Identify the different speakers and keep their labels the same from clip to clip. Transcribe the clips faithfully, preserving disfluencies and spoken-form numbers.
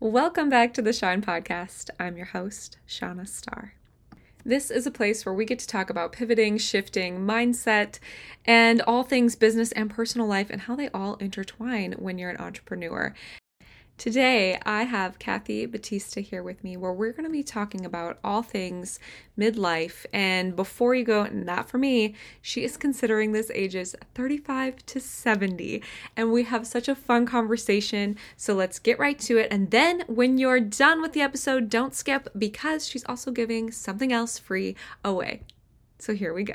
Speaker 1: Welcome back to the Shine Podcast. I'm your host, Shauna Starr. This is a place where we get to talk about pivoting, shifting, mindset, and all things business and personal life and how they all intertwine when you're an entrepreneur. Today, I have Kathy Batista here with me where we're going to be talking about all things midlife. And before you go, not for me, she is considering this ages thirty-five to seventy. And we have such a fun conversation. So let's get right to it. And then when you're done with the episode, don't skip because she's also giving something else free away. So here we go.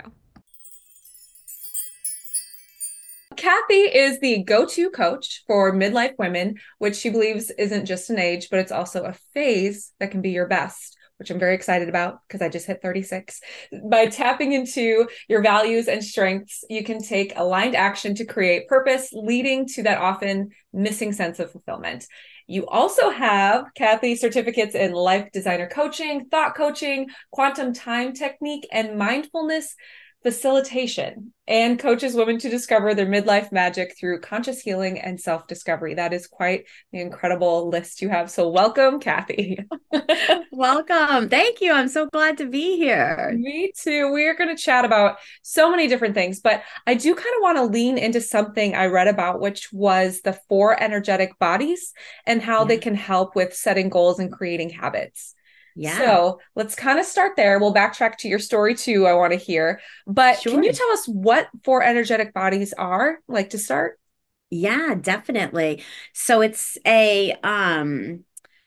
Speaker 1: Kathy is the go-to coach for midlife women, which she believes isn't just an age, but it's also a phase that can be your best, which I'm very excited about because I just hit thirty-six. By tapping into your values and strengths, you can take aligned action to create purpose, leading to that often missing sense of fulfillment. You also have, Kathy, certificates in life designer coaching, thought coaching, quantum time technique, and mindfulness facilitation, and coaches women to discover their midlife magic through conscious healing and self-discovery. That is quite the incredible list you have. So welcome, Kathy.
Speaker 2: Welcome. Thank you. I'm so glad to be here.
Speaker 1: Me too. We are going to chat about so many different things, but I do kind of want to lean into something I read about, which was the four energetic bodies and how
Speaker 2: Yeah.
Speaker 1: they can help with setting goals and creating habits.
Speaker 2: Yeah.
Speaker 1: So let's kind of start there. We'll backtrack to your story too. I want to hear, but can
Speaker 2: Sure.
Speaker 1: you tell us what four energetic bodies are, like to start?
Speaker 2: Yeah, definitely. So it's a um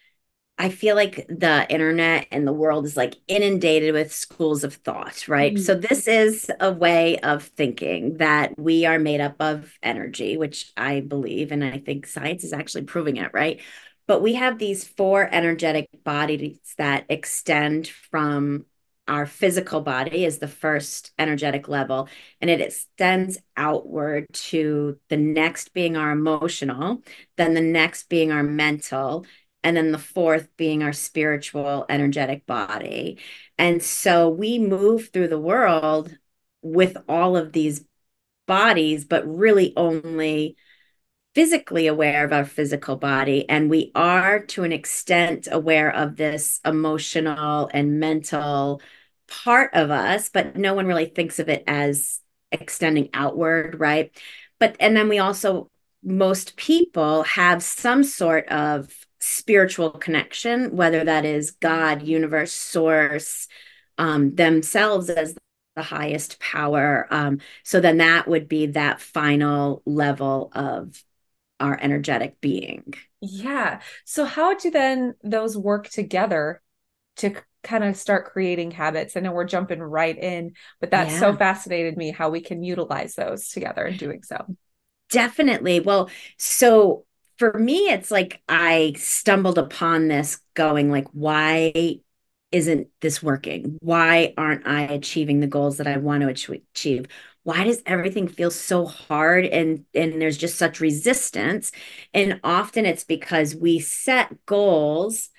Speaker 2: I feel like the internet and the world is like inundated with schools of thought, right?
Speaker 1: Mhm.
Speaker 2: So this is a way of thinking that we are made up of energy, which I believe, and I think science is actually proving it, right? But we have these four energetic bodies that extend from our physical body is the first energetic level, and it extends outward to the next being our emotional, then the next being our mental, and then the fourth being our spiritual energetic body. And so we move through the world with all of these bodies, but really only physically aware of our physical body. And we are, to an extent, aware of this emotional and mental part of us, but no one really thinks of it as extending outward, right? But, and then we also, most people have some sort of spiritual connection, whether that is God, universe, source, um, themselves as the highest power. Um, so then that would be that final level of our energetic being.
Speaker 1: Yeah. So how do then those work together to kind of start creating habits? I know we're jumping right in, but that so
Speaker 2: Yeah,
Speaker 1: fascinated me how we can utilize those together in doing so.
Speaker 2: definitely. Well, so for me, it's like I stumbled upon this going like, why isn't this working? Why aren't I achieving the goals that I want to achieve? Why does everything feel so hard and and there's just such resistance? And often it's because we set goals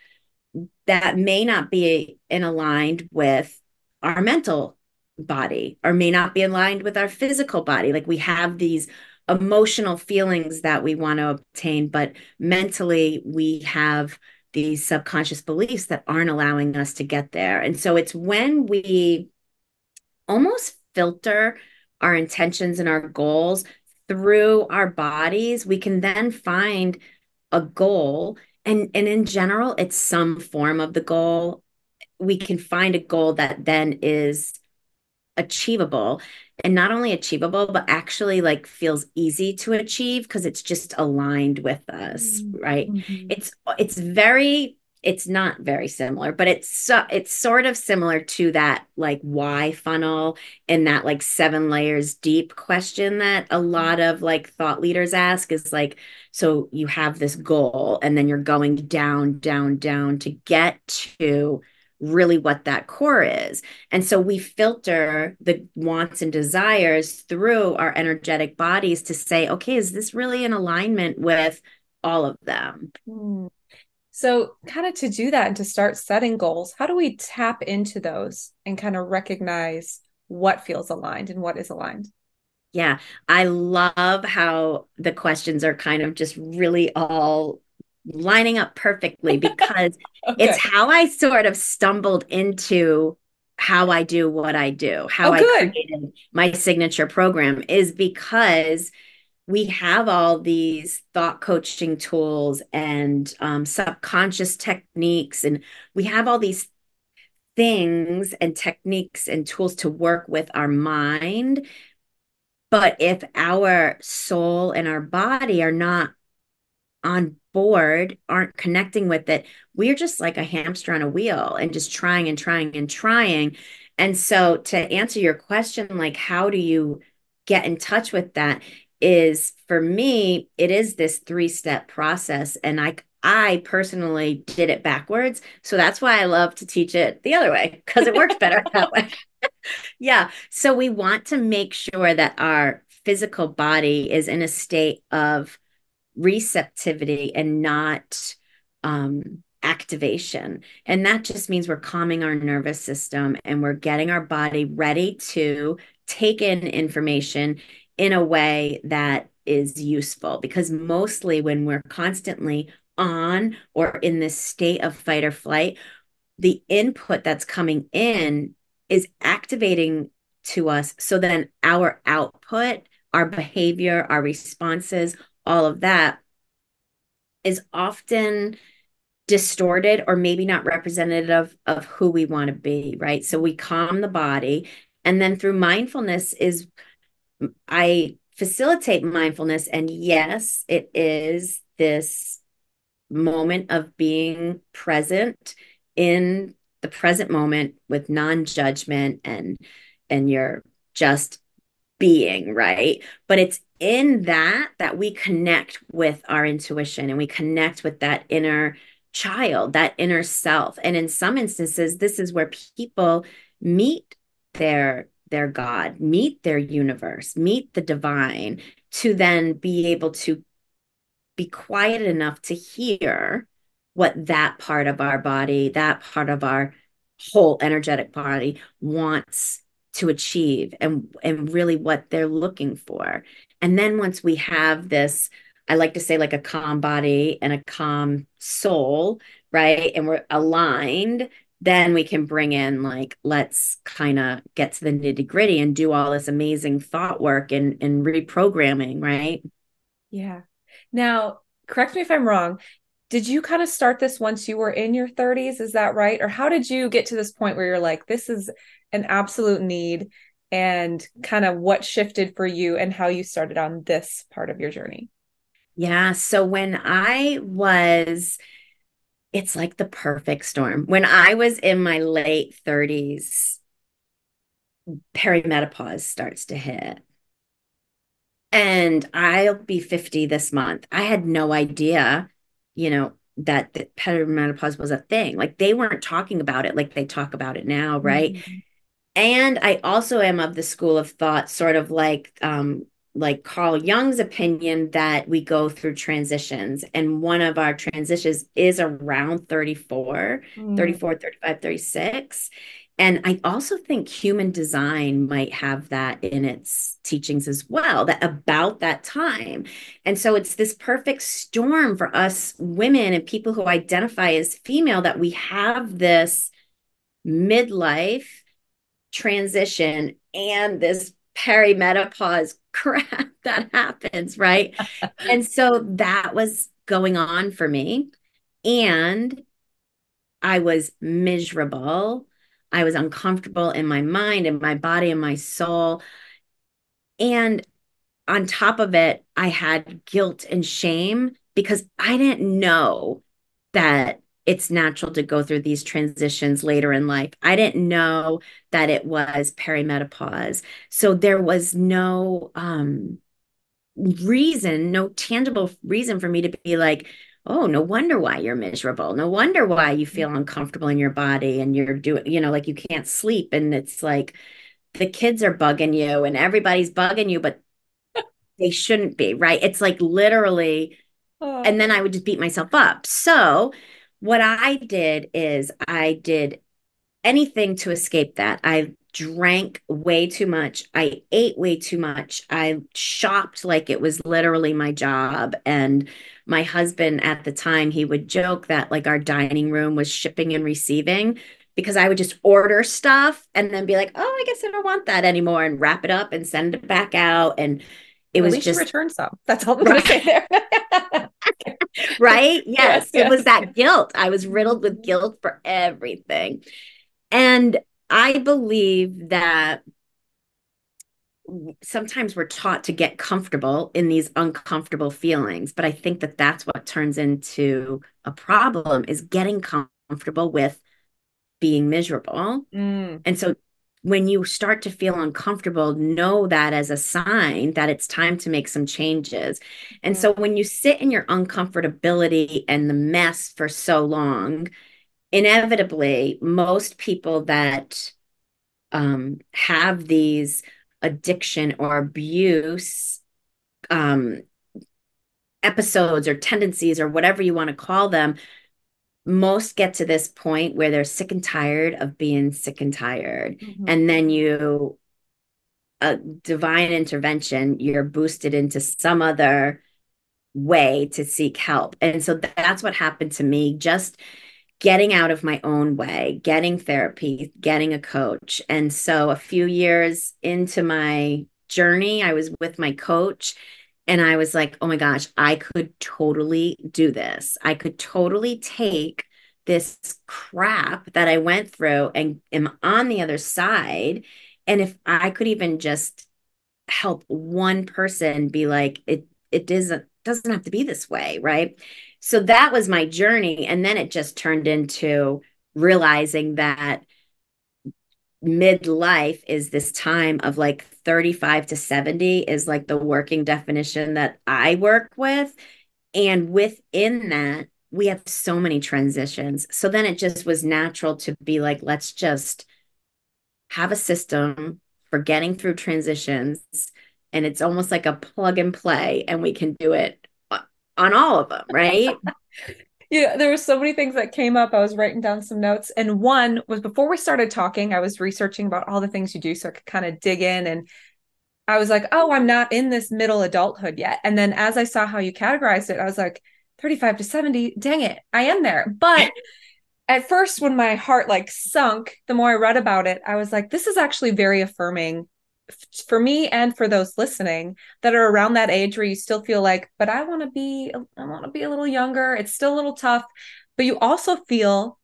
Speaker 2: that may not be in aligned with our mental body or may not be aligned with our physical body. Like we have these emotional feelings that we want to obtain, but mentally we have these subconscious beliefs that aren't allowing us to get there. And so it's when we almost filter our intentions and our goals through our bodies, we can then find a goal. And, and in general, it's some form of the goal. We can find a goal that then is achievable, and not only achievable but actually like feels easy to achieve because it's just aligned with us, right?
Speaker 1: Mm-hmm.
Speaker 2: It's it's very it's not very similar, but it's so it's sort of similar to that like why funnel and that like seven layers deep question that a lot of like thought leaders ask is like, so you have this goal and then you're going down down down to get to really what that core is. And so we filter the wants and desires through our energetic bodies to say, okay, is this really in alignment with all of them?
Speaker 1: Mm. So, kind of to do that and to start setting goals, how do we tap into those and kind of recognize what feels aligned and what is aligned?
Speaker 2: Yeah, I love how the questions are kind of just really all lining up perfectly because it's
Speaker 1: Okay.
Speaker 2: how I sort of stumbled into how I do what I do, how
Speaker 1: Oh,
Speaker 2: I
Speaker 1: good.
Speaker 2: created my signature program is because we have all these thought coaching tools and um, subconscious techniques, and we have all these things and techniques and tools to work with our mind. But if our soul and our body are not on board, aren't connecting with it, we're just like a hamster on a wheel and just trying and trying and trying. And so, to answer your question, like, how do you get in touch with that? Is for me, it is this three step process. And I, I personally did it backwards. So that's why I love to teach it the other way because it works better that way. Yeah. So we want to make sure that our physical body is in a state of receptivity and not um, activation. And that just means we're calming our nervous system and we're getting our body ready to take in information in a way that is useful. Because mostly when we're constantly on or in this state of fight or flight, the input that's coming in is activating to us. So then our output, our behavior, our responses, all of that is often distorted or maybe not representative of who we want to be, right? So we calm the body. And then through mindfulness is I facilitate mindfulness. And yes, it is this moment of being present in the present moment with non-judgment and and you're just being, right? But it's in that that we connect with our intuition and we connect with that inner child, that inner self. And in some instances, this is where people meet their their God, meet their universe, meet the divine to then be able to be quiet enough to hear what that part of our body, that part of our whole energetic body wants to achieve and and really what they're looking for. And then once we have this, I like to say like a calm body and a calm soul, right? And we're aligned, then we can bring in like let's kind of get to the nitty gritty and do all this amazing thought work and and reprogramming, right?
Speaker 1: Yeah. Now, correct me if I'm wrong. Did you kind of start this once you were in your thirties? Is that right? Or how did you get to this point where you're like, this is an absolute need, and kind of what shifted for you and how you started on this part of your journey?
Speaker 2: Yeah. So when I was, it's like the perfect storm. When I was in my late thirties, perimenopause starts to hit. And I'll be fifty this month. I had no idea, you know, that, that perimenopause was a thing. Like they weren't talking about it like they talk about it now, right?
Speaker 1: Mhm.
Speaker 2: And I also am of the school of thought, sort of like um, like Carl Jung's opinion that we go through transitions. And one of our transitions is around thirty-four,
Speaker 1: Mm.
Speaker 2: thirty-four, thirty-five, thirty-six. And I also think human design might have that in its teachings as well, that about that time. And so it's this perfect storm for us women and people who identify as female that we have this midlife transition and this perimenopause crap that happens, right? And so that was going on for me. And I was miserable. I was uncomfortable in my mind and my body and my soul. And on top of it, I had guilt and shame because I didn't know that it's natural to go through these transitions later in life. I didn't know that it was perimenopause. So there was no um, reason, no tangible reason for me to be like, oh, no wonder why you're miserable. No wonder why you feel uncomfortable in your body and you're doing, you know, like you can't sleep. And it's like the kids are bugging you and everybody's bugging you, but they shouldn't be, right? It's like literally, and
Speaker 1: Oh.
Speaker 2: then I would just beat myself up. So what I did is I did anything to escape that. I drank way too much. I ate way too much. I shopped like it was literally my job. And my husband at the time, he would joke that like our dining room was shipping and receiving because I would just order stuff and then be like, oh, I guess I don't want that anymore and wrap it up and send it back out. And it
Speaker 1: Well, at
Speaker 2: was
Speaker 1: least you
Speaker 2: just
Speaker 1: return some. That's all I'm going to say there.
Speaker 2: right.
Speaker 1: Yes,
Speaker 2: Yes, it
Speaker 1: yes.
Speaker 2: was that guilt. I was riddled with guilt for everything. And I believe that sometimes we're taught to get comfortable in these uncomfortable feelings, but I think that that's what turns into a problem is getting comfortable with being miserable.
Speaker 1: Mm,
Speaker 2: And so when you start to feel uncomfortable, know that as a sign that it's time to make some changes. And
Speaker 1: mm,
Speaker 2: so when you sit in your uncomfortability and the mess for so long, inevitably, most people that um, have these addiction or abuse um, episodes or tendencies or whatever you want to call them, most get to this point where they're sick and tired of being sick and tired.
Speaker 1: mhm.
Speaker 2: And then you, a divine intervention, you're boosted into some other way to seek help. And so that's what happened to me. Just getting out of my own way, getting therapy, getting a coach. And so a few years into my journey, I was with my coach and I was like, oh my gosh, I could totally do this. I could totally take this crap that I went through and am on the other side. And if I could even just help one person be like, it, it doesn't, doesn't have to be this way, right? So that was my journey. And then it just turned into realizing that midlife is this time of like thirty-five to seventy is like the working definition that I work with. And within that, we have so many transitions. So then it just was natural to be like, let's just have a system for getting through transitions. And it's almost like a plug and play, and we can do it on all of them, right?
Speaker 1: Yeah, there were so many things that came up. I was writing down some notes. And one was before we started talking, I was researching about all the things you do so I could kind of dig in. And I was like, oh, I'm not in this middle adulthood yet. And then as I saw how you categorized it, I was like, thirty-five to seventy, dang it, I am there. But at first, when my heart like sunk, the more I read about it, I was like, this is actually very affirming for me and for those listening that are around that age where you still feel like, but I want to be, I want to be a little younger. It's still a little tough, but you also feel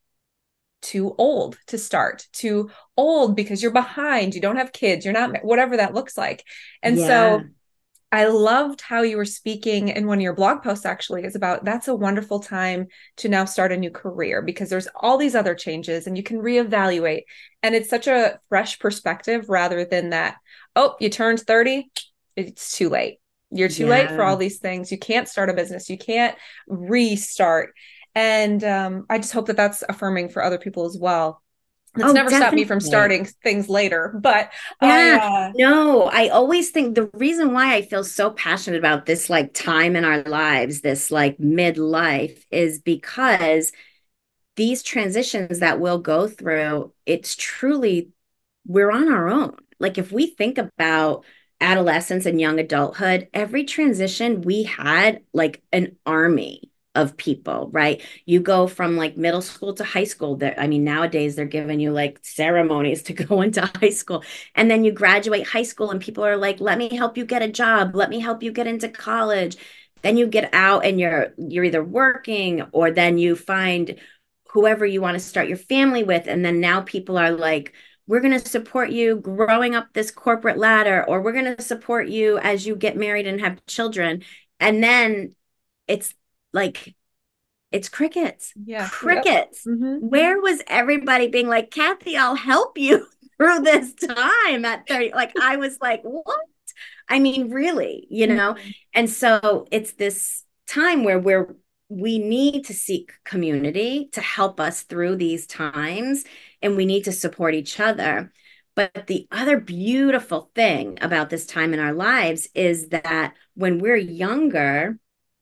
Speaker 1: too old to start, too old because you're behind, you don't have kids, you're not, whatever that looks like. And
Speaker 2: Yeah.
Speaker 1: so I loved how you were speaking in one of your blog posts actually is about that's a wonderful time to now start a new career because there's all these other changes and you can reevaluate. And it's such a fresh perspective rather than that, oh, you turned thirty, it's too late. You're too late for
Speaker 2: Yeah.
Speaker 1: all these things. You can't start a business. You can't restart. And um, I just hope that that's affirming for other people as well. That's
Speaker 2: Oh,
Speaker 1: never stopped me from
Speaker 2: definitely.
Speaker 1: starting things later. But I,
Speaker 2: Yeah.
Speaker 1: uh,
Speaker 2: No, I always think the reason why I feel so passionate about this like time in our lives, this like midlife, is because these transitions that we'll go through, it's truly, we're on our own. Like if we think about adolescence and young adulthood, every transition we had like an army of people, right? You go from like middle school to high school. There, I mean, nowadays they're giving you like ceremonies to go into high school. And then you graduate high school and people are like, let me help you get a job, let me help you get into college. Then you get out and you're you're either working or then you find whoever you want to start your family with. And then now people are like, we're going to support you growing up this corporate ladder, or we're going to support you as you get married and have children. And then it's like, it's crickets,
Speaker 1: yeah, yep.
Speaker 2: crickets.
Speaker 1: Mm-hmm.
Speaker 2: Where was everybody being like, Kathy, I'll help you through this time at thirty? Like, I was like, what? I mean, really, you know?
Speaker 1: Mm-hmm.
Speaker 2: And so it's this time where we're, we need to seek community to help us through these times, and we need to support each other. But the other beautiful thing about this time in our lives is that when we're younger,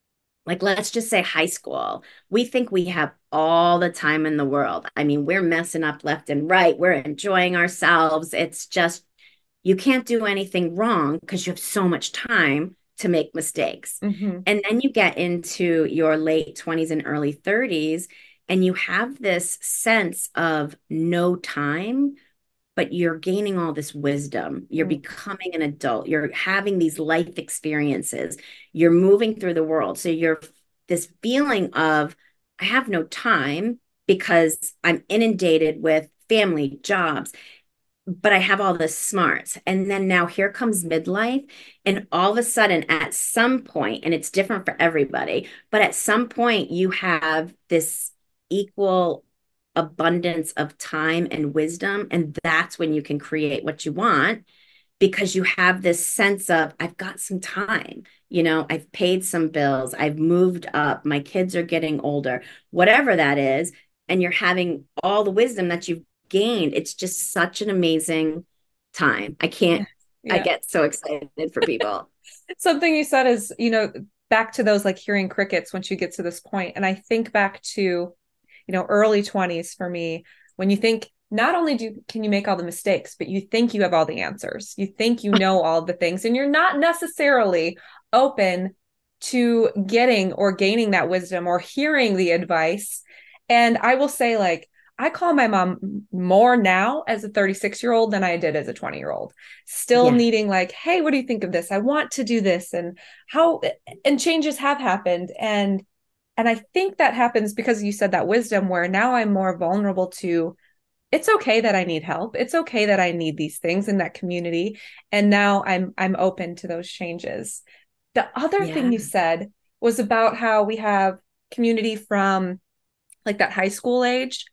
Speaker 2: like let's just say high school. We think we have all the time in the world. I mean, we're messing up left and right. We're enjoying ourselves. It's just you can't do anything wrong because you have so much time to make mistakes.
Speaker 1: Hmm.
Speaker 2: And then you get into your late twenties and early thirties, and you have this sense of no time, but you're gaining all this wisdom. You're becoming an adult. You're having these life experiences. You're moving through the world. So you're this feeling of, I have no time because I'm inundated with family, jobs, but I have all this smarts. And then now here comes midlife. And all of a sudden, at some point, and it's different for everybody, but at some point, you have this equal abundance of time and wisdom. And that's when you can create what you want because you have this sense of, I've got some time. You know, I've paid some bills, I've moved up, my kids are getting older, whatever that is. And you're having all the wisdom that you've gained. It's just such an amazing time. I
Speaker 1: Yeah.
Speaker 2: can't, I
Speaker 1: Yeah.
Speaker 2: get so excited for people.
Speaker 1: Something you said is, you know, back to those like hearing crickets once you get to this point. And I think back to, you know, early twenties for me, when you think not only do can you make all the mistakes, but you think you have all the answers. You think you know all the things, and you're not necessarily open to getting or gaining that wisdom or hearing the advice. And I will say, like, I call my mom more now as a thirty-six year old than I did as a twenty year old, still
Speaker 2: Yeah.
Speaker 1: needing, like, hey, what do you think of this? I want to do this. And how, and changes have happened. And, and I think that happens because you said that wisdom, where now I'm more vulnerable to, it's okay that I need help. It's okay that I need these things in that community. And now I'm, I'm open to those changes. The other thing
Speaker 2: Yeah.
Speaker 1: you said was about how we have community from like that high school age.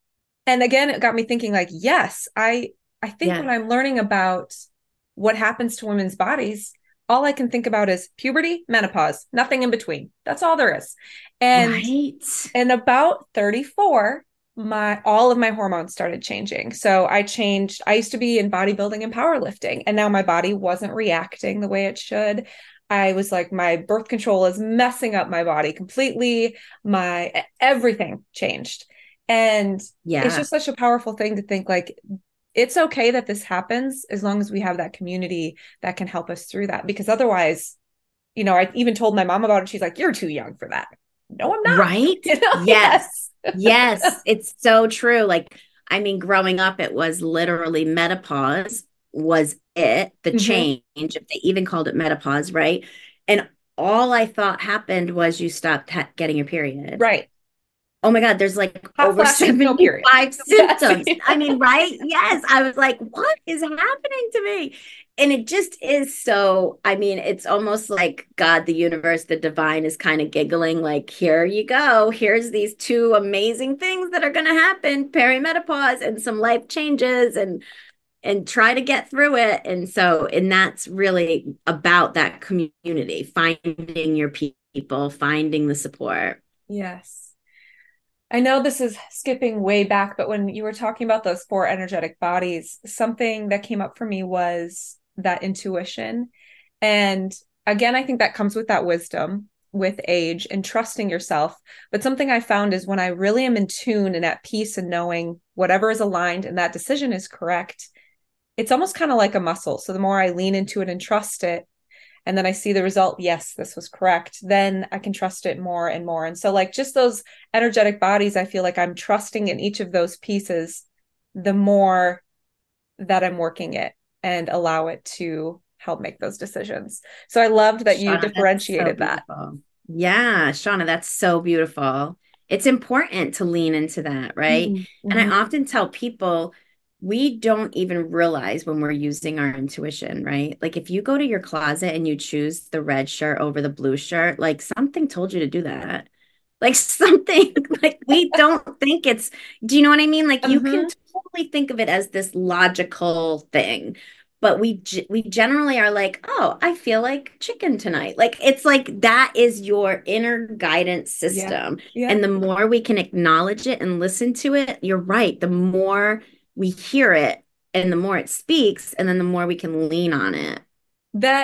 Speaker 1: And again, it got me thinking, like, yes, I I think
Speaker 2: Yeah.
Speaker 1: when I'm learning about what happens to women's bodies, all I can think about is puberty, menopause, nothing in between. That's all there is. And
Speaker 2: Right.
Speaker 1: and about thirty-four, my all of my hormones started changing. So I changed. I used to be in bodybuilding and powerlifting, and now my body wasn't reacting the way it should. I was like, my birth control is messing up my body completely. My everything changed. And it's
Speaker 2: Yeah.
Speaker 1: just such a powerful thing to think, like, it's okay that this happens as long as we have that community that can help us through that. Because otherwise, you know, I even told my mom about it. She's like, you're too young for that. No, I'm not.
Speaker 2: Right.
Speaker 1: You know,
Speaker 2: Yes.
Speaker 1: yes.
Speaker 2: Yes. It's so true. Like, I mean, growing up, it was literally menopause was it, the
Speaker 1: Hmm.
Speaker 2: change, if they even called it menopause, right? And all I thought happened was you stopped ha getting your period.
Speaker 1: Right.
Speaker 2: Oh my God, there's like
Speaker 1: Hot
Speaker 2: over
Speaker 1: flashes, no period.
Speaker 2: seventy-five
Speaker 1: Yes.
Speaker 2: symptoms. I mean, right? Yes. I was like, what is happening to me? And it just is so, I mean, it's almost like God, the universe, the divine is kind of giggling, like, here you go. Here's these two amazing things that are going to happen, perimenopause and some life changes, and and try to get through it. And so, and that's really about that community, finding your people, finding the support.
Speaker 1: Yes. I know this is skipping way back, but when you were talking about those four energetic bodies, something that came up for me was that intuition. And again, I think that comes with that wisdom with age and trusting yourself. But something I found is when I really am in tune and at peace and knowing whatever is aligned and that decision is correct, it's almost kind of like a muscle. So the more I lean into it and trust it, and then I see the result, yes, this was correct, then I can trust it more and more. And so, like, just those energetic bodies, I feel like I'm trusting in each of those pieces the more that I'm working it and allow it to help make those decisions. So I loved that you
Speaker 2: Shauna, that's so
Speaker 1: differentiated that.
Speaker 2: beautiful. Yeah, Shauna, that's so beautiful. It's important to lean into that, right? And I
Speaker 1: Mm-hmm.
Speaker 2: often tell people we don't even realize when we're using our intuition, right? Like if you go to your closet and you choose the red shirt over the blue shirt, like something told you to do that. Like something like we don't think it's, do you know what I mean? Like you can
Speaker 1: Mm-hmm.
Speaker 2: totally think of it as this logical thing, but we ge- we generally are like, oh, I feel like chicken tonight. Like it's like that is your inner guidance
Speaker 1: Yeah.
Speaker 2: system.
Speaker 1: Yeah.
Speaker 2: And the more we can acknowledge it and listen to it, you're right. The more we hear it and the more it speaks, and then the more we can lean on it.
Speaker 1: That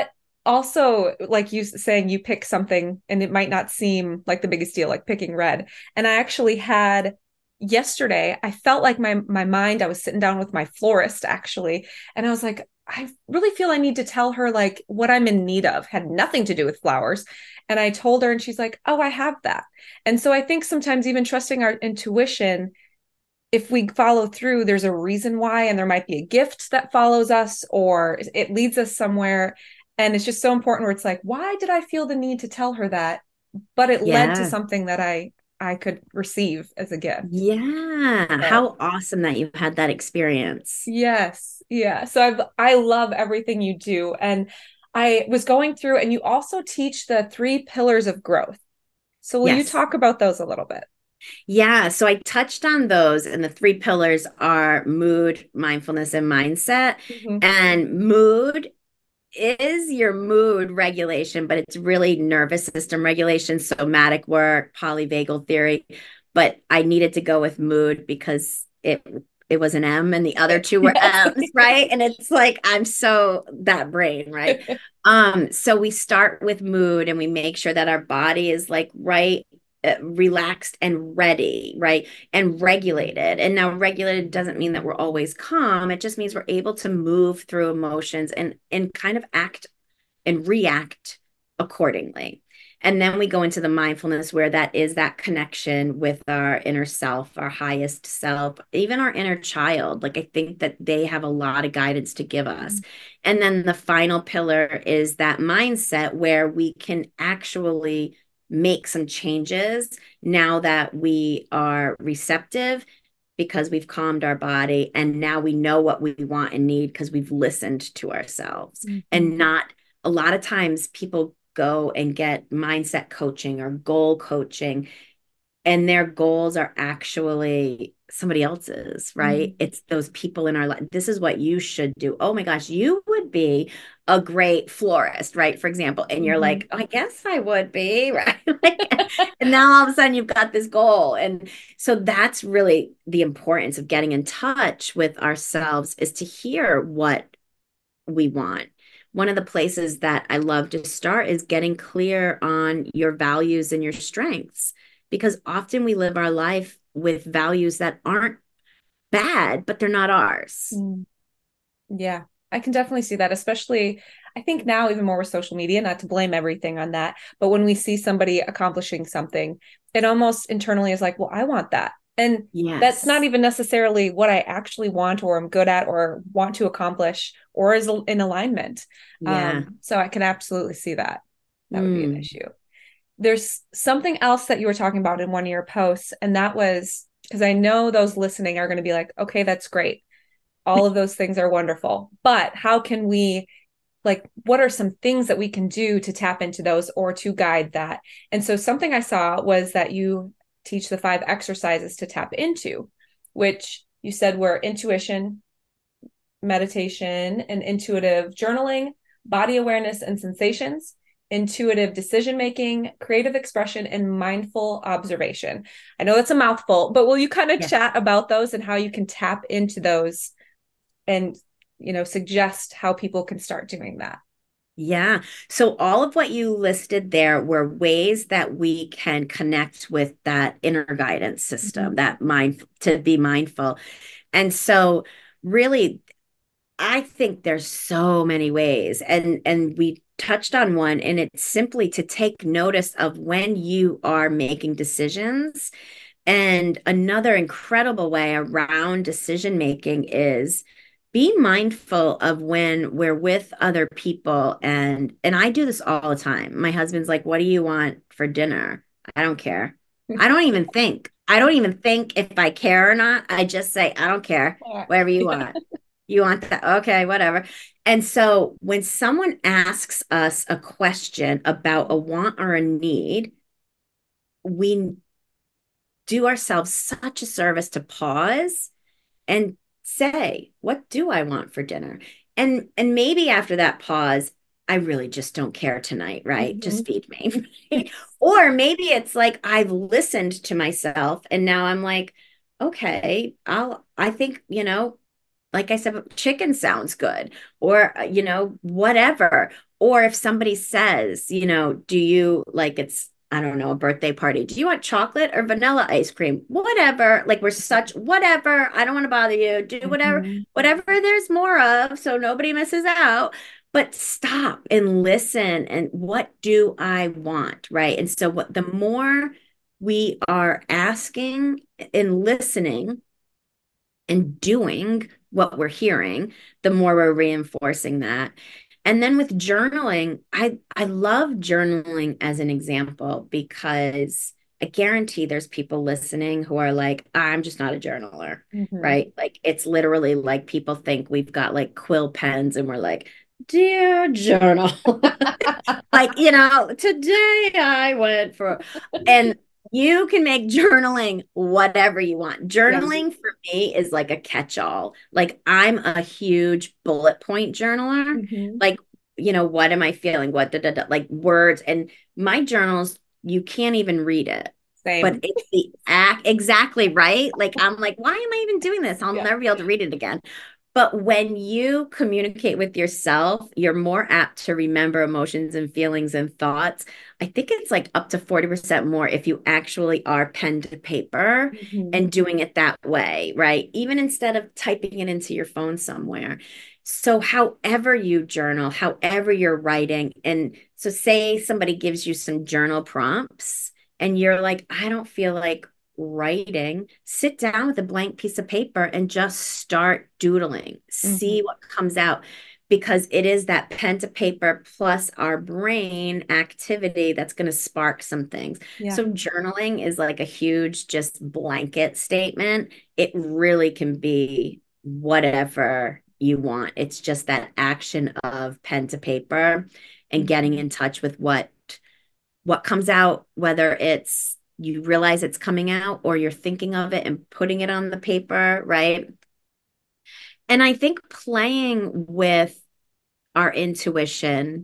Speaker 1: also, like you saying, you pick something and it might not seem like the biggest deal, like picking red. And I actually had yesterday, I felt like my my mind, I was sitting down with my florist actually, and I was like, I really feel I need to tell her like what I'm in need of. Had nothing to do with flowers. And I told her, and she's like, oh, I have that. And so I think sometimes even trusting our intuition, if we follow through, there's a reason why, and there might be a gift that follows us or it leads us somewhere. And it's just so important where it's like, why did I feel the need to tell her that? But it led to
Speaker 2: Yeah.
Speaker 1: something that I I could receive as a gift.
Speaker 2: Yeah.
Speaker 1: So
Speaker 2: How awesome that you had that experience.
Speaker 1: yes, yeah. So I've I love everything you do. And I was going through, and you also teach the three pillars of growth. So will you
Speaker 2: Yes.
Speaker 1: talk about those a little bit?
Speaker 2: Yeah. So I touched on those, and the three pillars are mood, mindfulness, and mindset.
Speaker 1: Mhm.
Speaker 2: And mood is your mood regulation, but it's really nervous system regulation, somatic work, polyvagal theory. But I needed to go with mood because it it was an M and the other two were
Speaker 1: Yes.
Speaker 2: M's, right? And it's like I'm so that brain, right? Um, so we start with mood and we make sure that our body is like right uh, relaxed and ready, right? And regulated. And now regulated doesn't mean that we're always calm. It just means we're able to move through emotions and and kind of act and react accordingly. And then we go into the mindfulness where that is that connection with our inner self, our highest self, even our inner child. Like I think that they have a lot of guidance to give us. And then the final pillar is that mindset where we can actually make some changes now that we are receptive because we've calmed our body and now we know what we want and need because we've listened to ourselves
Speaker 1: Mhm.
Speaker 2: and not a lot of times people go and get mindset coaching or goal coaching and their goals are actually somebody else's, right?
Speaker 1: Mhm.
Speaker 2: It's those people in our life. This is what you should do. Oh my gosh, you would be a great florist, right? For example. And you're like,
Speaker 1: Mhm.
Speaker 2: oh, I guess I would be, right? Like, and now all of a sudden you've got this goal. And so that's really the importance of getting in touch with ourselves is to hear what we want. One of the places that I love to start is getting clear on your values and your strengths, because often we live our life with values that aren't bad, but they're not ours.
Speaker 1: Mm. Yeah, I can definitely see that, especially I think now even more with social media, not to blame everything on that, but when we see somebody accomplishing something, it almost internally is like, well, I want that. And that's not
Speaker 2: Yes.
Speaker 1: even necessarily what I actually want or am good at or want to accomplish or is in alignment.
Speaker 2: Yeah.
Speaker 1: Um, so I can absolutely see that. That would be an
Speaker 2: Mm.
Speaker 1: issue. There's something else that you were talking about in one of your posts, and that was because I know those listening are going to be like, okay, that's great, all of those things are wonderful, but how can we, like, what are some things that we can do to tap into those or to guide that? And so something I saw was that you teach the five exercises to tap into, which you said were intuition, meditation, and intuitive journaling, body awareness and sensations, intuitive decision making, creative expression, and mindful observation. I know that's a mouthful, but will you kind of
Speaker 2: Yeah.
Speaker 1: chat about those and how you can tap into those and, you know, suggest how people can start doing that?
Speaker 2: Yeah. So all of what you listed there were ways that we can connect with that inner guidance system,
Speaker 1: Mhm.
Speaker 2: that mind to be mindful. And so really I think there's so many ways and and we touched on one and it's simply to take notice of when you are making decisions. And another incredible way around decision making is being mindful of when we're with other people and and I do this all the time. My husband's like, "What do you want for dinner?" I don't care. I don't even think. I don't even think if I care or not. I just say, "I don't care. Whatever you
Speaker 1: Yeah.
Speaker 2: want." You want that? Okay, whatever. And so when someone asks us a question about a want or a need, we do ourselves such a service to pause and say, what do I want for dinner? And and maybe after that pause, I really just don't care tonight, right?
Speaker 1: Mhm.
Speaker 2: Just feed me. Or maybe it's like I've listened to myself and now I'm like, okay, I'll I think, you know, like I said, chicken sounds good, or, uh, you know, whatever. Or if somebody says, you know, do you like it's, I don't know, a birthday party. Do you want chocolate or vanilla ice cream? Whatever. Like we're such whatever. I don't want to bother you. Do whatever,
Speaker 1: Mm-hmm.
Speaker 2: whatever there's more of, so nobody misses out. But stop and listen. And what do I want? Right. And so what the more we are asking and listening and doing what we're hearing, the more we're reinforcing that. And then with journaling, I I love journaling as an example because I guarantee there's people listening who are like, I'm just not a journaler,
Speaker 1: Mm-hmm.
Speaker 2: right? Like it's literally like people think we've got like quill pens and we're like, dear journal. Like, you know, today I went for, and you can make journaling whatever you want.
Speaker 1: Yeah.
Speaker 2: Journaling for me is like a catch-all. Like I'm a huge bullet point journaler.
Speaker 1: Mm-hmm.
Speaker 2: Like, you know, what am I feeling? What da, da, da, like words and my journals, you can't even read it. But
Speaker 1: Same.
Speaker 2: it's the act exactly right. Like I'm like, why am I even doing this? I'll
Speaker 1: Yeah.
Speaker 2: never be able to read it again. But when you communicate with yourself, you're more apt to remember emotions and feelings and thoughts. I think it's like up to forty percent more if you actually are pen to paper
Speaker 1: Mm-hmm.
Speaker 2: and doing it that way, right? Even instead of typing it into your phone somewhere. So, however you journal, however you're writing, and so say somebody gives you some journal prompts and you're like, I don't feel like writing, sit down with a blank piece of paper and just start doodling,
Speaker 1: Mm-hmm.
Speaker 2: see what comes out. Because it is that pen to paper plus our brain activity that's going to spark some things.
Speaker 1: Yeah.
Speaker 2: So, journaling is like a huge, just blanket statement. It really can be whatever you want. It's just that action of pen to paper and getting
Speaker 1: Mm-hmm.
Speaker 2: in touch with what what comes out, whether it's you realize it's coming out or you're thinking of it and putting it on the paper, right? And I think playing with our intuition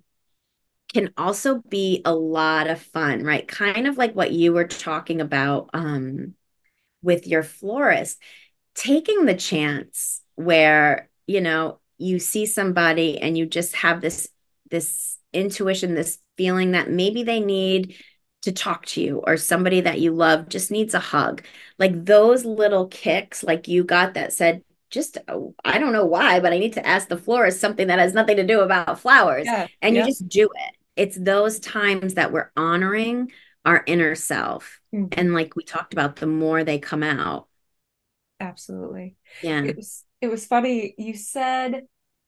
Speaker 2: can also be a lot of fun, right? Kind of like what you were talking about um, with your florist, taking the chance where, you know, you see somebody and you just have this this intuition, this feeling that maybe they need to talk to you or somebody that you love just needs a hug. Like those little kicks like you got that said just oh, I don't know why, but I need to ask the florist something that has nothing to do about flowers
Speaker 1: Yeah.
Speaker 2: and you
Speaker 1: Yeah.
Speaker 2: just do it. It's those times that we're honoring our inner self.
Speaker 1: Mm-hmm.
Speaker 2: And like we talked about, the more they come out.
Speaker 1: Absolutely.
Speaker 2: Yeah.
Speaker 1: It was it was funny. You said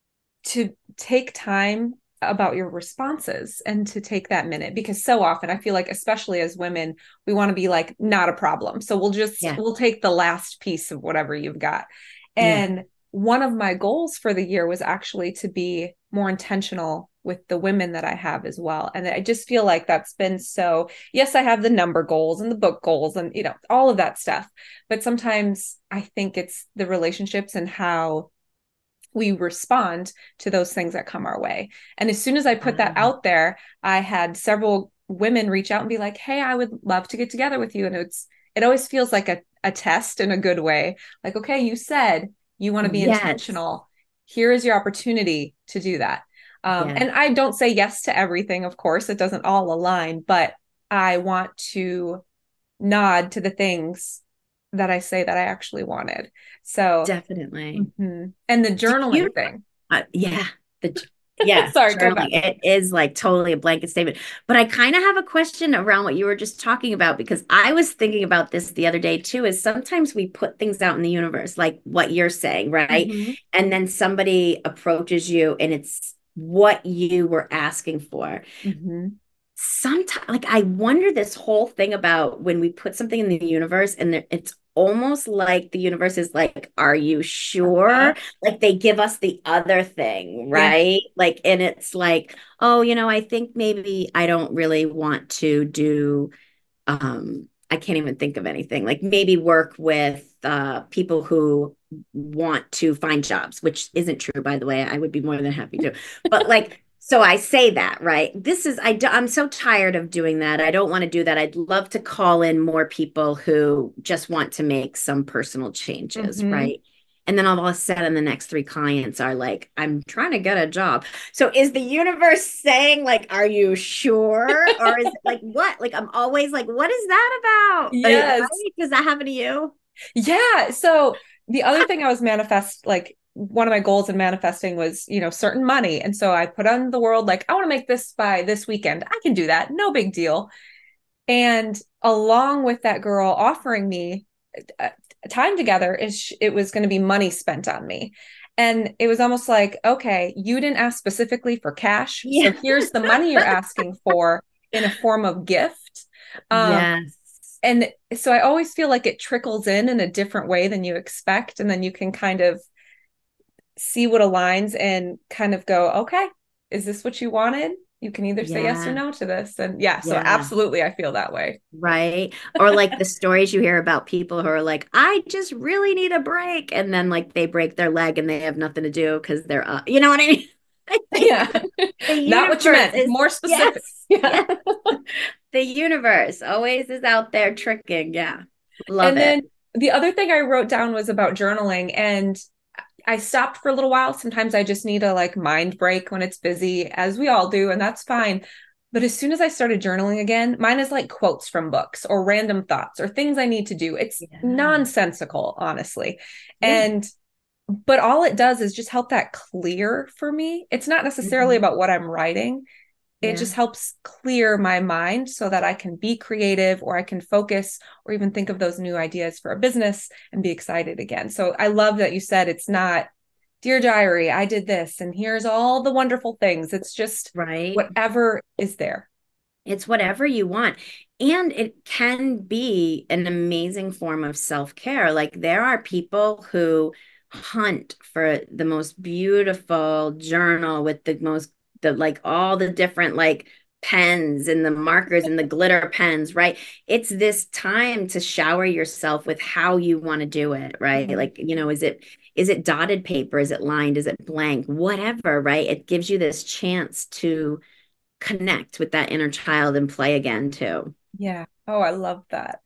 Speaker 1: to take time about your responses and to take that minute because so often I feel like especially as women we want to be like not a problem, so we'll just
Speaker 2: Yeah.
Speaker 1: we'll take the last piece of whatever you've got.
Speaker 2: Yeah.
Speaker 1: And one of my goals for the year was actually to be more intentional with the women that I have as well, and I just feel like that's been so, yes, I have the number goals and the book goals and you know all of that stuff, but sometimes I think it's the relationships and how we respond to those things that come our way. And as soon as I put that
Speaker 2: Wow.
Speaker 1: out there, I had several women reach out and be like, hey, I would love to get together with you. And it's, it always feels like a, a test in a good way. Like, okay, you said you want to be
Speaker 2: Yes.
Speaker 1: intentional. Here is your opportunity to do that. Um,
Speaker 2: Yeah.
Speaker 1: and I don't say yes to everything, of course, it doesn't all align, but I want to nod to the things that I say that I actually wanted. So,
Speaker 2: Definitely.
Speaker 1: mhm. And the
Speaker 2: Do you
Speaker 1: journaling thing.
Speaker 2: uh, yeah, the yeah,
Speaker 1: Sorry, go
Speaker 2: journaling.
Speaker 1: back.
Speaker 2: It is like totally a blanket statement. But I kind of have a question around what you were just talking about because I was thinking about this the other day too, is sometimes we put things out in the universe, like what you're saying, right?
Speaker 1: Mm-hmm.
Speaker 2: And then somebody approaches you and it's what you were asking for.
Speaker 1: Mm-hmm.
Speaker 2: Sometimes like I wonder this whole thing about when we put something in the universe and there, it's almost like the universe is like, are you
Speaker 1: Uh,
Speaker 2: sure? Like they give us the other thing,
Speaker 1: yeah.
Speaker 2: right? Like, and it's like, oh, you know, I think maybe I don't really want to do um I can't even think of anything. Like maybe work with uh people who want to find jobs, which isn't true, by the way. I would be more than happy to. But like, so I say that, right? This is I do, I'm so tired of doing that. I don't want to do that. I'd love to call in more people who just want to make some personal changes,
Speaker 1: Mm-hmm.
Speaker 2: right? And then all of a sudden, the next three clients are like, I'm trying to get a job. So is the universe saying, like, are you sure? Or is it like, what? Like, I'm always like, what is that about? Like,
Speaker 1: Yes.
Speaker 2: right? Does that happen to you?
Speaker 1: Yeah. So the other thing I was manifest like one of my goals in manifesting was, you know, certain money. And so I put on the world like, I want to make this by this weekend. I can do that. No big deal. And along with that girl offering me uh, time together, is it was going to be money spent on me. And it was almost like, okay, you didn't ask specifically for cash. So
Speaker 2: Yeah.
Speaker 1: here's the money you're asking for in a form of gift. Um,
Speaker 2: Yes.
Speaker 1: and so I always feel like it trickles in in a different way than you expect. And then you can kind of see what aligns and kind of go, okay, is this what you wanted? You can either say yes or
Speaker 2: Yeah.
Speaker 1: no to this. And yeah, so
Speaker 2: Yeah.
Speaker 1: absolutely, I feel that way.
Speaker 2: Right. Or like the stories you hear about people who are like, I just really need a break. And then like they break their leg and they have nothing to do because they're up. You know what I mean? I
Speaker 1: Yeah.
Speaker 2: think the
Speaker 1: Not what you
Speaker 2: universe
Speaker 1: meant,
Speaker 2: is,
Speaker 1: more specific.
Speaker 2: yes.
Speaker 1: Yeah.
Speaker 2: Yeah. The universe always is out there tricking. Yeah. Love
Speaker 1: And
Speaker 2: it.
Speaker 1: then the other thing I wrote down was about journaling. And I stopped for a little while. Sometimes I just need a like mind break when it's busy, as we all do, and that's fine. But as soon as I started journaling again, mine is like quotes from books or random thoughts or things I need to do. It's
Speaker 2: Yeah.
Speaker 1: nonsensical, honestly.
Speaker 2: Yeah.
Speaker 1: And but all it does is just help that clear for me. It's not necessarily
Speaker 2: Mhm.
Speaker 1: about what I'm writing. It
Speaker 2: Yeah.
Speaker 1: just helps clear my mind so that I can be creative or I can focus or even think of those new ideas for a business and be excited again. So I love that you said it's not, Dear Diary, I did this and here's all the wonderful things. It's just
Speaker 2: Right.
Speaker 1: whatever is there.
Speaker 2: It's whatever you want. And it can be an amazing form of self-care. Like there are people who hunt for the most beautiful journal with the most, the like all the different like pens and the markers and the glitter pens, right? It's this time to shower yourself with how you want to do it, right?
Speaker 1: Mhm.
Speaker 2: Like, you know, is it is it dotted paper? Is it lined? Is it blank? Whatever, right? It gives you this chance to connect with that inner child and play again too.
Speaker 1: Yeah. Oh, I love that.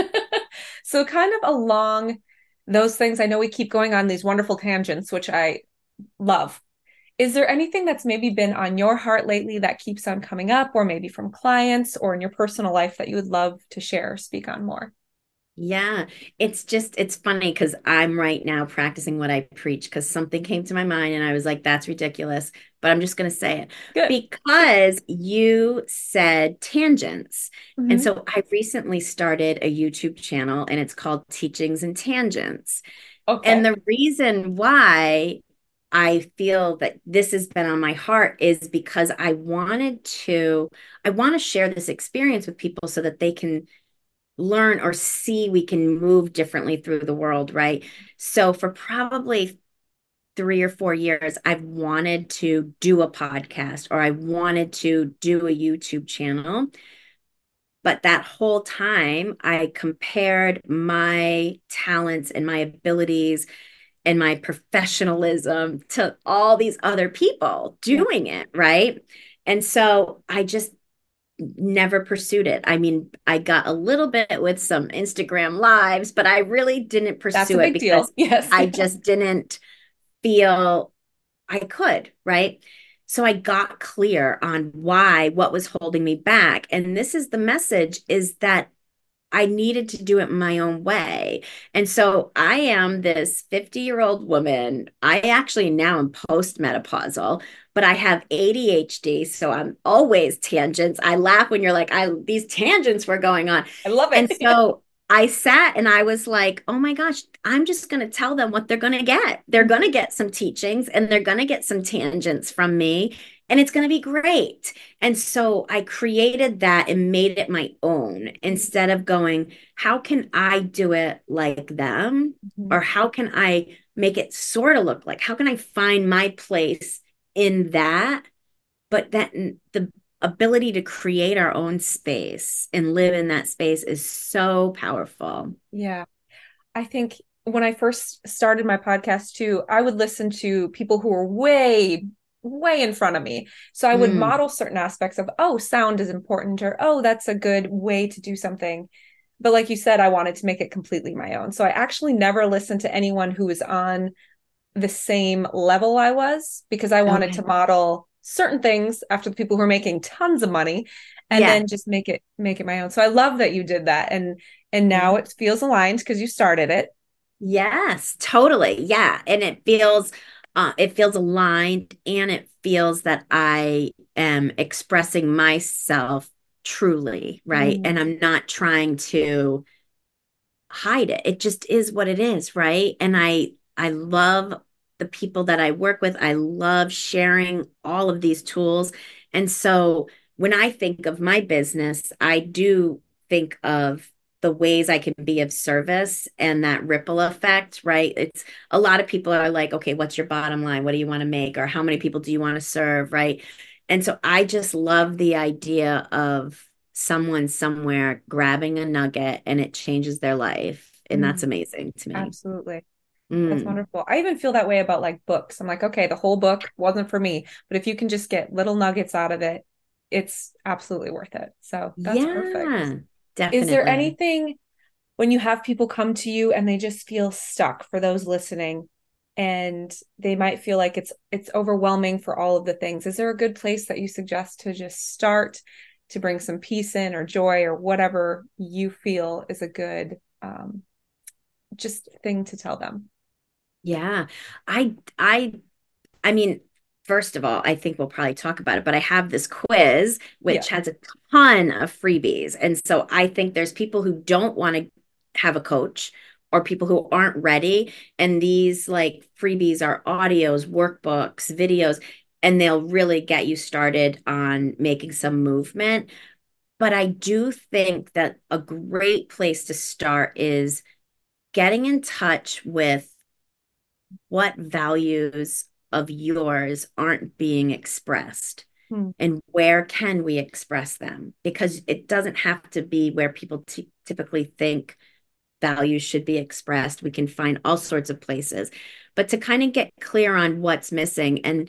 Speaker 1: So, kind of along those things, I know we keep going on these wonderful tangents, which I love. Is there anything that's maybe been on your heart lately that keeps on coming up, or maybe from clients or in your personal life that you would love to share, or speak on more?
Speaker 2: Yeah, it's just, it's funny because I'm right now practicing what I preach because something came to my mind and I was like, that's ridiculous, but I'm just going to say it
Speaker 1: Good.
Speaker 2: because you said tangents. And
Speaker 1: Hmm.
Speaker 2: so I recently started a YouTube channel and it's called Teachings and Tangents. And
Speaker 1: Okay.
Speaker 2: the reason why I feel that this has been on my heart is because I wanted to, I want to share this experience with people so that they can learn or see we can move differently through the world, right? So for probably three or four years, I've wanted to do a podcast or I wanted to do a YouTube channel. But that whole time, I compared my talents and my abilities and my professionalism to all these other people
Speaker 1: Yeah.
Speaker 2: doing it, right? And so I just never pursued it. I mean, I got a little bit with some Instagram lives, but I really didn't
Speaker 1: That's a
Speaker 2: pursue it
Speaker 1: big deal.
Speaker 2: because
Speaker 1: Yes.
Speaker 2: I just didn't feel I could, right? So I got clear on why, what was holding me back. And this is the message is that I needed to do it my own way. And so I am this fifty year old woman. I actually now am postmenopausal, but I have A D H D. So I'm always tangents. I laugh when you're like, I these tangents were going on.
Speaker 1: I love
Speaker 2: And
Speaker 1: it.
Speaker 2: so I sat and I was like, oh my gosh, I'm just going to tell them what they're going to get. They're going to get some teachings and they're going to get some tangents from me, and it's going to be great. And so I created that and made it my own instead of going, how can I do it like them?
Speaker 1: Mhm.
Speaker 2: Or how can I make it sort of look like, how can I find my place in that? But that the ability to create our own space and live in that space is so powerful.
Speaker 1: Yeah. I think when I first started my podcast too, I would listen to people who were way, way in front of me. So I would
Speaker 2: Mm,
Speaker 1: model certain aspects of, oh, sound is important, or oh, that's a good way to do something. but like you said, I wanted to make it completely my own. So I actually never listened to anyone who was on the same level I was, because I wanted to
Speaker 2: Okay.
Speaker 1: model certain things after the people who are making tons of money, and
Speaker 2: Yeah.
Speaker 1: then just make it make it my own. So I love that you did that, and and now
Speaker 2: Yeah.
Speaker 1: it feels aligned because you started it.
Speaker 2: Yes, totally. Yeah. And it feels uh it feels aligned and it feels that I am expressing myself truly, right? And
Speaker 1: Mm,
Speaker 2: I'm not trying to hide it. It just is what it is, right? And I I love the people that I work with. I love sharing all of these tools. And so when I think of my business, I do think of the ways I can be of service and that ripple effect, right? It's a lot of people are like, okay, what's your bottom line? What do you want to make? Or how many people do you want to serve, right? And so I just love the idea of someone somewhere grabbing a nugget and it changes their life. And that's
Speaker 1: mm,
Speaker 2: amazing to me.
Speaker 1: absolutely. That's
Speaker 2: Mm.
Speaker 1: wonderful. I even feel that way about like books. I'm like, okay, the whole book wasn't for me, but if you can just get little nuggets out of it, it's absolutely worth it. So that's perfect.
Speaker 2: Yeah,
Speaker 1: Is there
Speaker 2: definitely.
Speaker 1: anything when you have people come to you and they just feel stuck, for those listening, and they might feel like it's it's overwhelming for all of the things? Is there a good place that you suggest to just start to bring some peace in, or joy, or whatever you feel is a good um, just thing to tell them?
Speaker 2: Yeah. I I I mean, first of all, I think we'll probably talk about it, but I have this quiz
Speaker 1: Yeah.
Speaker 2: which has a ton of freebies. And so I think there's people who don't want to have a coach or people who aren't ready. And these like freebies are audios, workbooks, videos, and they'll really get you started on making some movement. But I do think that a great place to start is getting in touch with what values of yours aren't being expressed
Speaker 1: Hmm.
Speaker 2: and where can we express them, because it doesn't have to be where people t- typically think values should be expressed. We can find all sorts of places, but to kind of get clear on what's missing and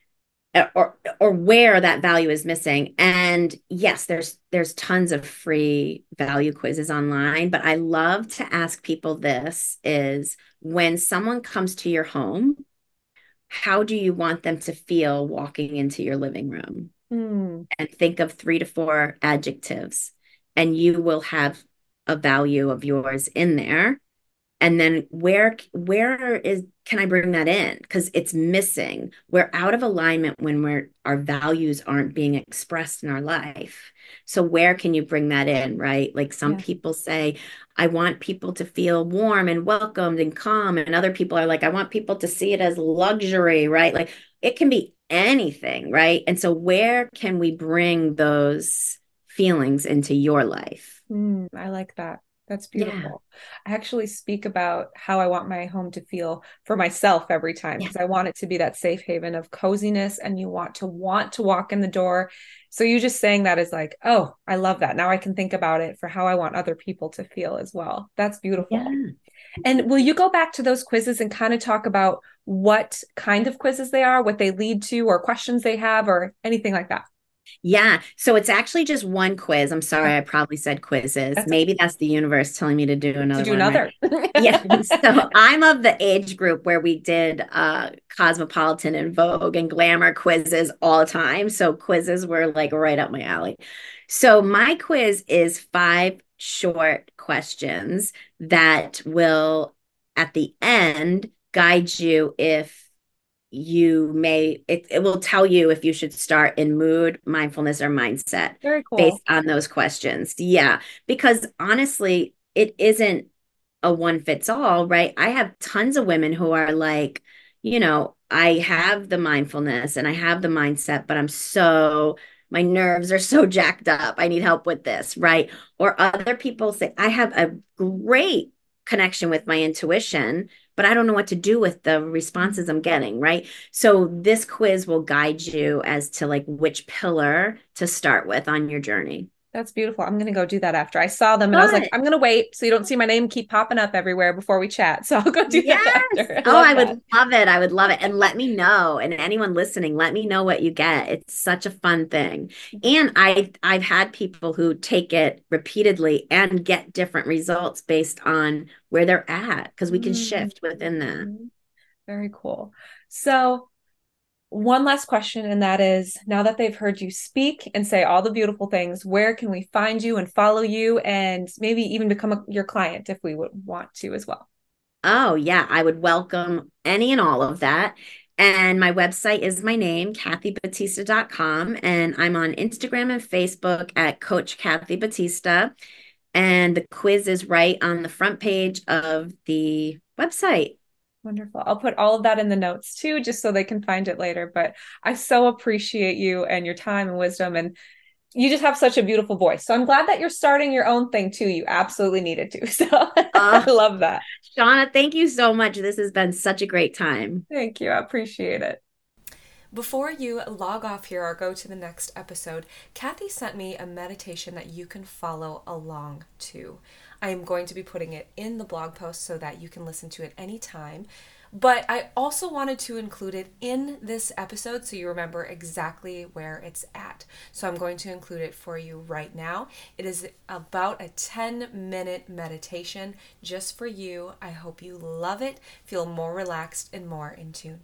Speaker 2: or or where that value is missing. And yes, there's there's tons of free value quizzes online, but I love to ask people this is when someone comes to your home, how do you want them to feel walking into your living room?
Speaker 1: Hmm.
Speaker 2: And think of three to four adjectives, and you will have a value of yours in there. And then where where is can I bring that in? Because it's missing. We're out of alignment when we're our values aren't being expressed in our life. So where can you bring that in, right? Like some
Speaker 1: Yeah.
Speaker 2: people say, I want people to feel warm and welcomed and calm. And other people are like, I want people to see it as luxury, right? Like it can be anything, right? And so where can we bring those feelings into your life?
Speaker 1: Mm, I like that. That's
Speaker 2: Yeah.
Speaker 1: beautiful. I actually speak about how I want my home to feel for myself every time,
Speaker 2: Yeah.
Speaker 1: because I want it to be that safe haven of coziness, and you want to want to walk in the door. So you just saying that is like, oh, I love that. Now I can think about it for how I want other people to feel as well. That's beautiful.
Speaker 2: Yeah.
Speaker 1: And will you go back to those quizzes and kind of talk about what kind of quizzes they are, what they lead to, or questions they have, or anything like that?
Speaker 2: Yeah. So it's actually just one quiz. I'm sorry,
Speaker 1: Okay,
Speaker 2: I probably said quizzes.
Speaker 1: that's okay.
Speaker 2: Maybe that's the universe telling me to do
Speaker 1: To
Speaker 2: another
Speaker 1: do
Speaker 2: one, right?
Speaker 1: another.
Speaker 2: Yeah. So I'm of the age group where we did uh Cosmopolitan and Vogue and Glamour quizzes all the time. So quizzes were like right up my alley. So my quiz is five short questions that will, at the end, guide you if you may it, it will tell you if you should start in mood, mindfulness, or mindset
Speaker 1: Very cool.
Speaker 2: based on those questions. Yeah, because honestly, it isn't a one fits all, right? I have tons of women who are like, you know, I have the mindfulness and I have the mindset, but I'm so my nerves are so jacked up. I need help with this, right? Or other people say, I have a great connection with my intuition, but I don't know what to do with the responses I'm getting, right? So this quiz will guide you as to like which pillar to start with on your journey.
Speaker 1: That's beautiful. I'm going to go do that after. I saw them and I was like,
Speaker 2: Good.
Speaker 1: I'm going to wait so you don't see my name keep popping up everywhere before we chat. So I'll go do that
Speaker 2: Yes.
Speaker 1: after. I
Speaker 2: Oh,
Speaker 1: love
Speaker 2: I
Speaker 1: that.
Speaker 2: would love it. I would love it. And let me know. And anyone listening, let me know what you get. It's such a fun thing. And I I've had people who take it repeatedly and get different results based on where they're at, because we can
Speaker 1: Mm,
Speaker 2: shift within that.
Speaker 1: very cool. So one last question, and that is now that they've heard you speak and say all the beautiful things, where can we find you and follow you and maybe even become a, your client if we would want to as well?
Speaker 2: Oh, yeah, I would welcome any and all of that. And my website is my name, kathy batista dot com. And I'm on Instagram and Facebook at Coach Kathy Batista. And the quiz is right on the front page of the website.
Speaker 1: Wonderful. I'll put all of that in the notes too, just so they can find it later. But I so appreciate you and your time and wisdom. And you just have such a beautiful voice. So I'm glad that you're starting your own thing too. You absolutely needed to. So I
Speaker 2: Oh,
Speaker 1: love that.
Speaker 2: Shauna, thank you so much. This has been such a great time.
Speaker 1: Thank you. I appreciate it. Before you log off here or go to the next episode, Kathy sent me a meditation that you can follow along to. I am going to be putting it in the blog post so that you can listen to it anytime. But I also wanted to include it in this episode so you remember exactly where it's at. So I'm going to include it for you right now. It is about a ten minute meditation just for you. I hope you love it, feel more relaxed and more in tune.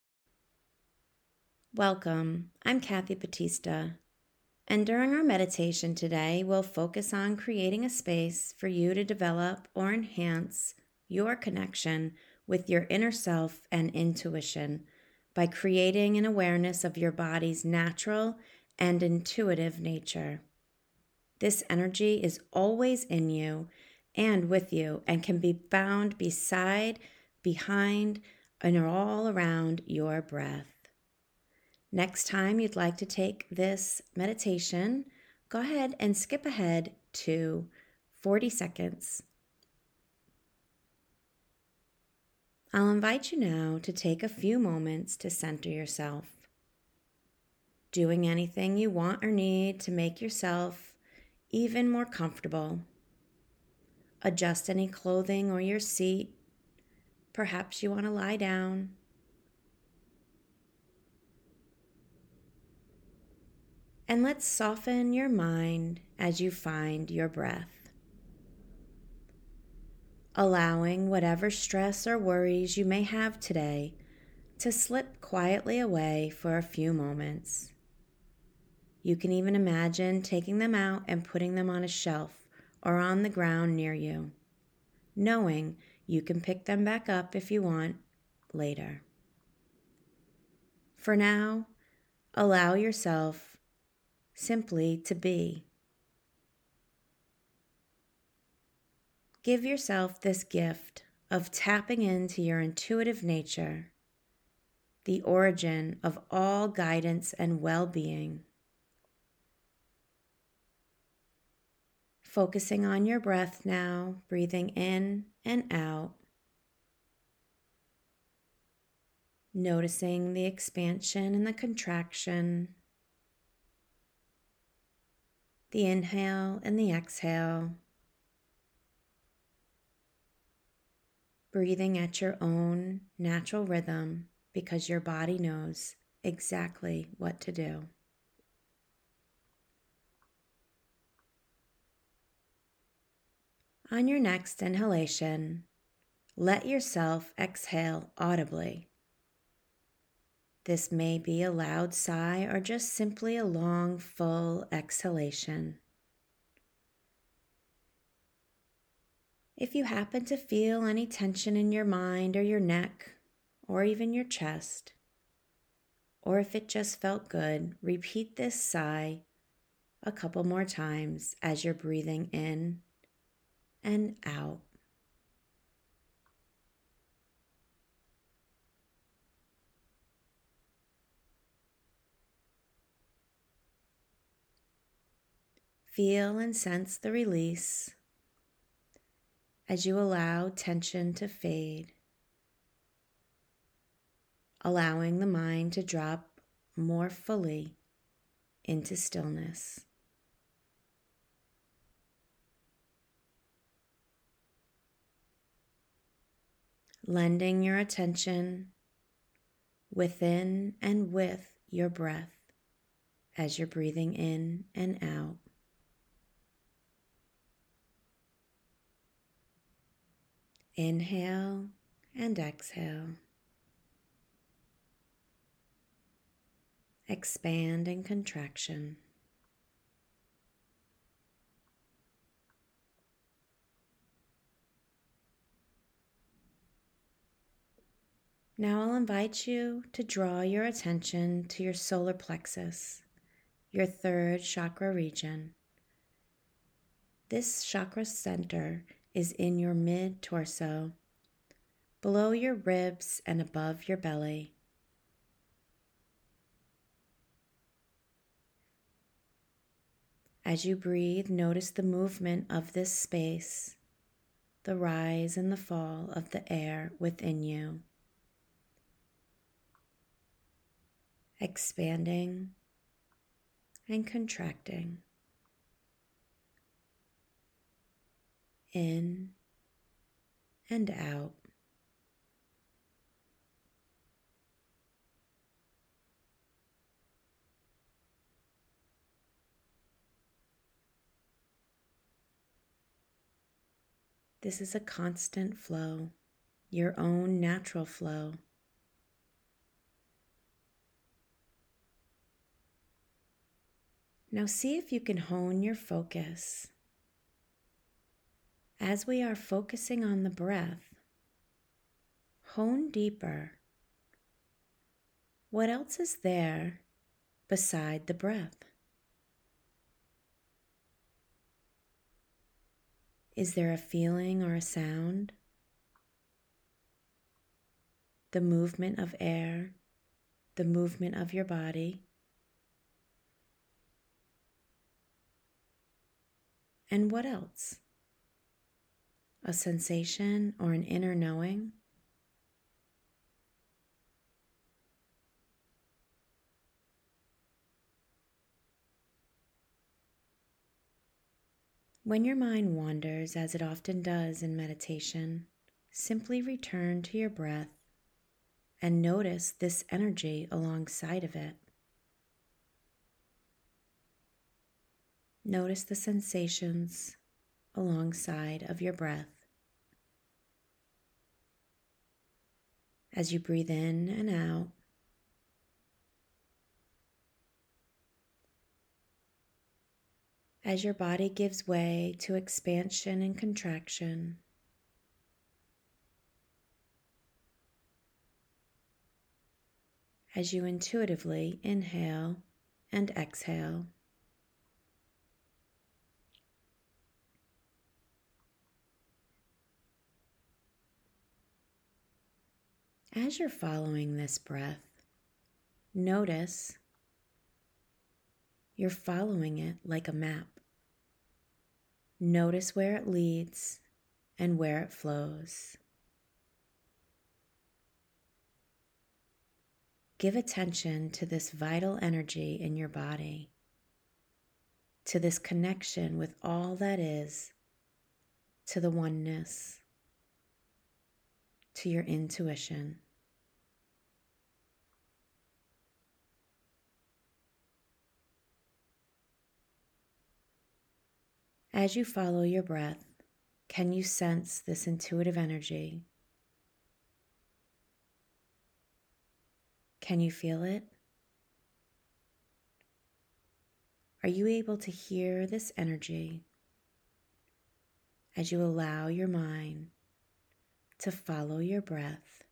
Speaker 2: Welcome. I'm Kathy Batista. And during our meditation today, we'll focus on creating a space for you to develop or enhance your connection with your inner self and intuition by creating an awareness of your body's natural and intuitive nature. This energy is always in you and with you and can be found beside, behind, and all around your breath. Next time you'd like to take this meditation, go ahead and skip ahead to forty seconds. I'll invite you now to take a few moments to center yourself. Doing anything you want or need to make yourself even more comfortable. Adjust any clothing or your seat. Perhaps you want to lie down. And let's soften your mind as you find your breath. Allowing whatever stress or worries you may have today to slip quietly away for a few moments. You can even imagine taking them out and putting them on a shelf or on the ground near you, knowing you can pick them back up if you want later. For now, allow yourself simply to be. Give yourself this gift of tapping into your intuitive nature, the origin of all guidance and well-being. Focusing on your breath now, breathing in and out. Noticing the expansion and the contraction, the inhale and the exhale. Breathing at your own natural rhythm because your body knows exactly what to do. On your next inhalation, let yourself exhale audibly. This may be a loud sigh or just simply a long, full exhalation. If you happen to feel any tension in your mind or your neck or even your chest, or if it just felt good, repeat this sigh a couple more times as you're breathing in and out. Feel and sense the release as you allow tension to fade, allowing the mind to drop more fully into stillness. lending your attention within and with your breath as you're breathing in and out. Inhale and exhale. Expand and contraction. Now I'll invite you to draw your attention to your solar plexus, your third chakra region. This chakra center is in your mid-torso, below your ribs and above your belly. As you breathe, notice the movement of this space, the rise and the fall of the air within you. Expanding and contracting. In and out. This is a constant flow, your own natural flow. Now see if you can hone your focus. As we are focusing on the breath, hone deeper. What else is there beside the breath? Is there a feeling or a sound? The movement of air, the movement of your body? And what else? A sensation or an inner knowing? When your mind wanders, as it often does in meditation, simply return to your breath and notice this energy alongside of it. Notice the sensations alongside of your breath. As you breathe in and out, as your body gives way to expansion and contraction, as you intuitively inhale and exhale, as you're following this breath, notice you're following it like a map. Notice where it leads and where it flows. Give attention to this vital energy in your body, to this connection with all that is, to the oneness, to your intuition. As you follow your breath, can you sense this intuitive energy? Can you feel it? Are you able to hear this energy as you allow your mind to follow your breath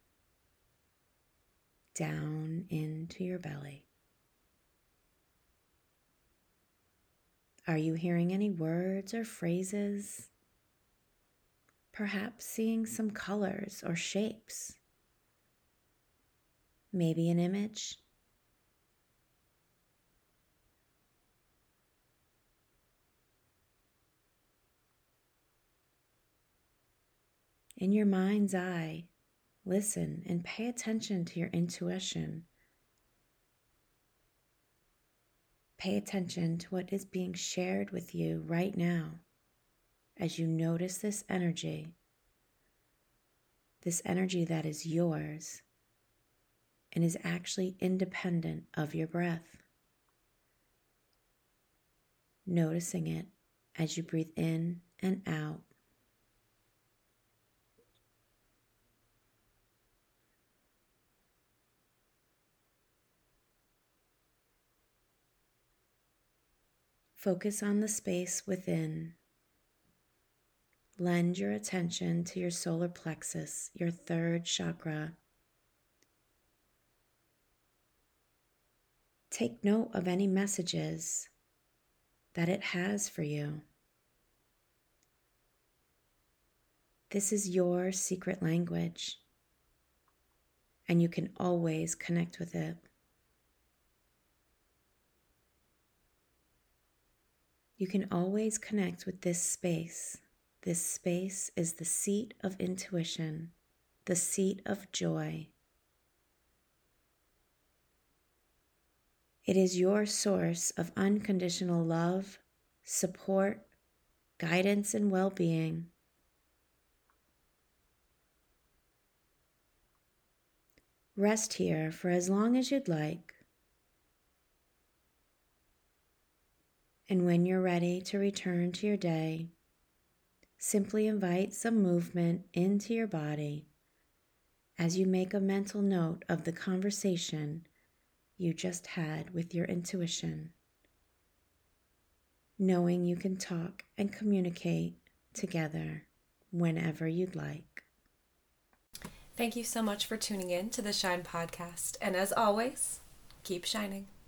Speaker 2: down into your belly? Are you hearing any words or phrases? Perhaps seeing some colors or shapes? Maybe an image? In your mind's eye, listen and pay attention to your intuition. Pay attention to what is being shared with you right now as you notice this energy. this energy that is yours and is actually independent of your breath. Noticing it as you breathe in and out. Focus on the space within. Lend your attention to your solar plexus, your third chakra. Take note of any messages that it has for you. This is your secret language, and you can always connect with it. You can always connect with this space. This space is the seat of intuition, the seat of joy. It is your source of unconditional love, support, guidance, and well-being. Rest here for as long as you'd like. And when you're ready to return to your day, simply invite some movement into your body as you make a mental note of the conversation you just had with your intuition, knowing you can talk and communicate together whenever you'd like.
Speaker 1: Thank you so much for tuning in to the Shine Podcast. And as always, keep shining.